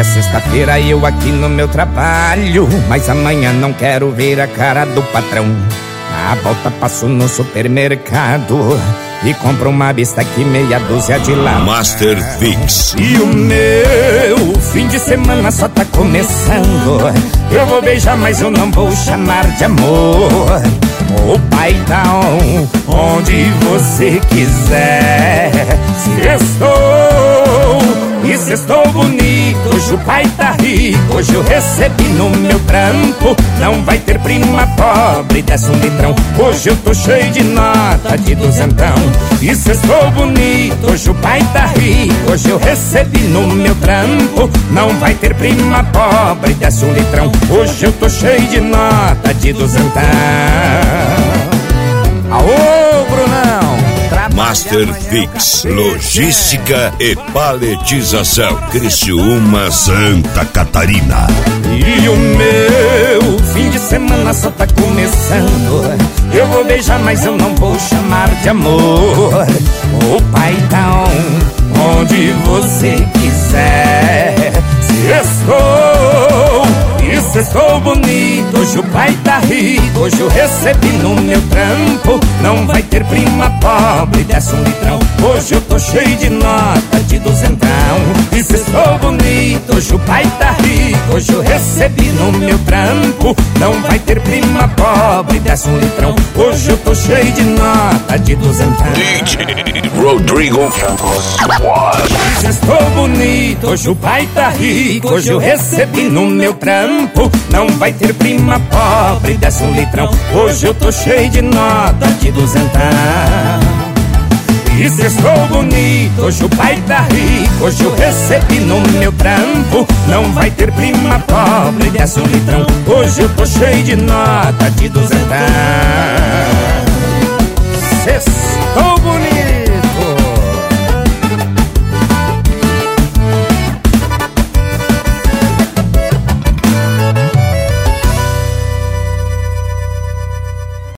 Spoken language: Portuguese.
sexta-feira eu aqui no meu trabalho, mas amanhã não quero ver a cara do patrão. Na volta passo no supermercado e compro uma bisteca e meia dúzia de lata. Master Fix. E o meu fim de semana só tá começando. Eu vou beijar, mas eu não vou chamar de amor. O paizão, onde você quiser. Se estou, e se estou bonito, hoje o pai tá rico, hoje eu recebi no meu trampo. Não vai ter prima pobre, desce um litrão. Hoje eu tô cheio de nota de duzentão. E se estou bonito, hoje o pai tá rico, hoje eu recebi no meu trampo. Não vai ter prima pobre, desce um litrão. Hoje eu tô cheio de nota de duzentão. Aô, Brunão! Master Fix, logística e paletização, Criciúma, Santa Catarina. E o meu fim de semana só tá começando. Eu vou beijar, mas eu não vou chamar de amor. O paizão, onde você quiser. Se estou, e se estou bonito, hoje o pai tá rico, hoje eu recebi no meu trampo. Não vai ter prima pobre, desce um litrão. Hoje eu tô cheio de nota de duzentão. E se estou bonito, hoje o pai tá rico, hoje eu recebi no meu trampo. Não vai ter prima pobre, desce um litrão. Hoje eu tô cheio de nota de duzentão. DJ Rodrigo Campos. E se estou bonito, hoje o pai tá rico, hoje eu recebi no meu trampo. Não vai ter prima pobre, desce um litrão. Hoje eu tô cheio de nota de duzentão. E se estou bonito, hoje o pai tá rico, hoje eu recebi no meu trampo. Não vai ter prima pobre, desce um litrão. Hoje eu tô cheio de nota de duzentão.